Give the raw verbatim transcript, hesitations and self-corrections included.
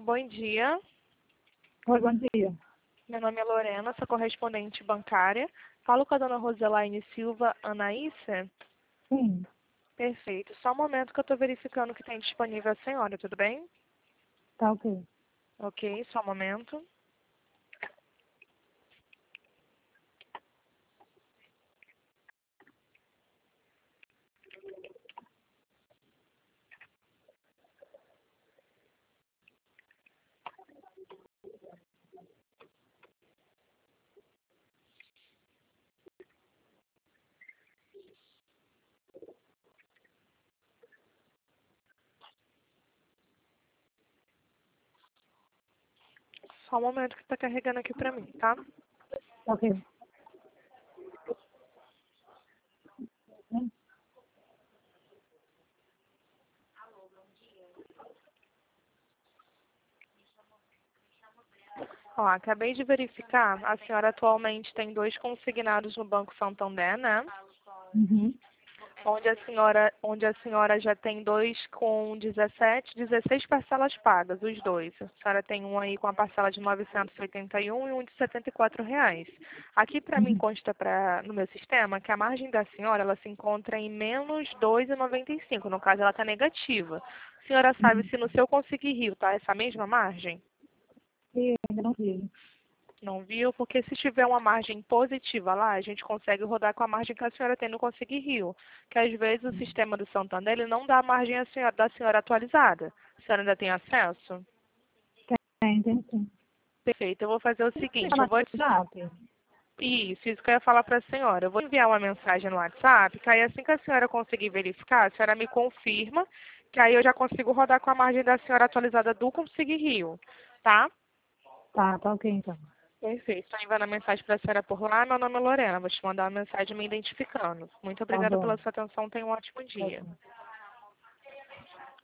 bom dia. Oi, bom dia. Meu nome é Lorena, sou correspondente bancária. Falo com a dona Roselaine Silva Anaísa? Sim, Perfeito. Só um momento que eu estou verificando o que tem disponível a senhora, tudo bem? tá ok. Ok, só um momento. Só um momento que está carregando aqui para mim, tá? Tá ok. Hum, Ó, acabei de verificar, a senhora atualmente tem dois consignados no Banco Santander, né? Uhum. Onde a senhora, onde a senhora já tem dois com dezessete, dezesseis parcelas pagas, os dois. A senhora tem um aí com a parcela de novecentos e oitenta e um e um de setenta e quatro reais. Aqui para mim Uhum. consta pra, no meu sistema que a margem da senhora ela se encontra em menos dois vírgula noventa e cinco. No caso, ela está negativa. A senhora sabe Uhum. se no seu Conseguir Rio tá essa mesma margem? E ainda não vi. Não viu? Porque se tiver uma margem positiva lá, a gente consegue rodar com a margem que a senhora tem no Conseguir Rio. Que às vezes o sistema do Santander ele não dá a margem à senhora- da senhora atualizada. A senhora ainda tem acesso? Tem, tem sim. Perfeito. Eu vou fazer o Você seguinte, tá eu no vou... WhatsApp? Isso, isso que eu ia falar para a senhora. Eu vou enviar uma mensagem no WhatsApp, que aí assim que a senhora conseguir verificar, a senhora me confirma, que aí eu já consigo rodar com a margem da senhora atualizada do Conseguir Rio. Tá? Tá, tá ok então. Perfeito. Estou enviando a mensagem para a senhora por lá. Meu nome é Lorena. Vou te mandar uma mensagem me identificando. Muito Tá obrigada bom. pela sua atenção. Tenha um ótimo Tá dia. bom.